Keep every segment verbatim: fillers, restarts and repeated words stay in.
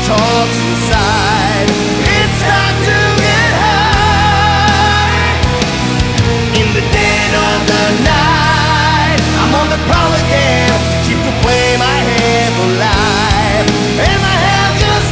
talks inside. It's time to get high. In the dead of the night, I'm on the prowl again, keep the flame I have alive, and I have just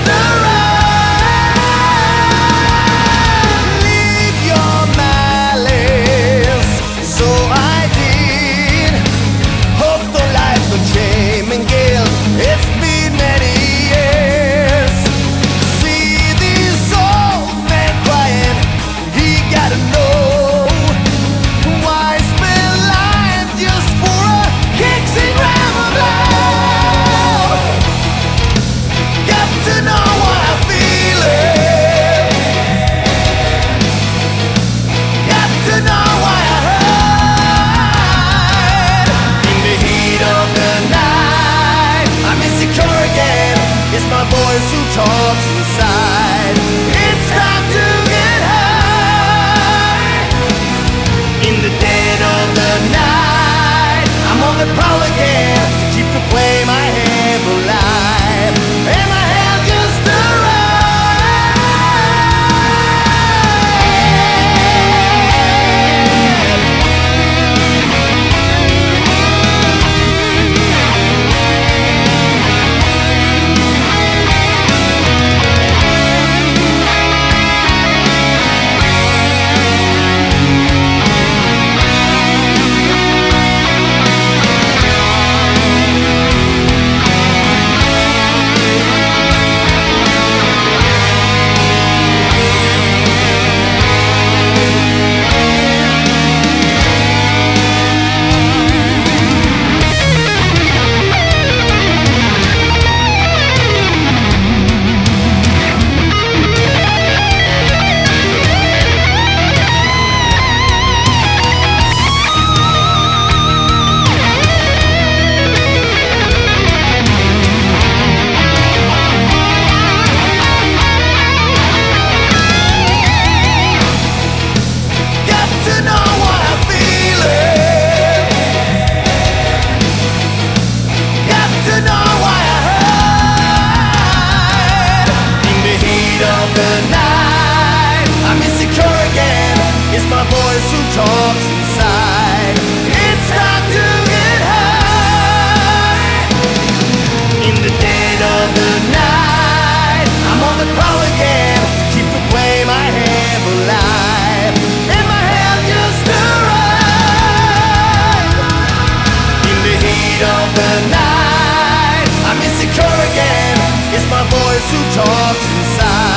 arrived. Leave your malice, so I did. Hope the life of shame and guilt, it's been many years. See this old man crying, he gotta know why spend life just for a kicks and grab of love. Got to know what I'm feeling. Got to know why I hurt. In the heat of the night, I'm insecure again. It's my voice who talks inside. It's time to get high. In the dead of the night, I'm on the prowl again, keep the flame I have alive, and I have just my voice who talks inside. It's time to get high. In the dead of the night, I'm on the prowl again, keep the flame I have alive, and my hand just arrived. In the heat of the night, I'm insecure again. It's my voice who talks inside.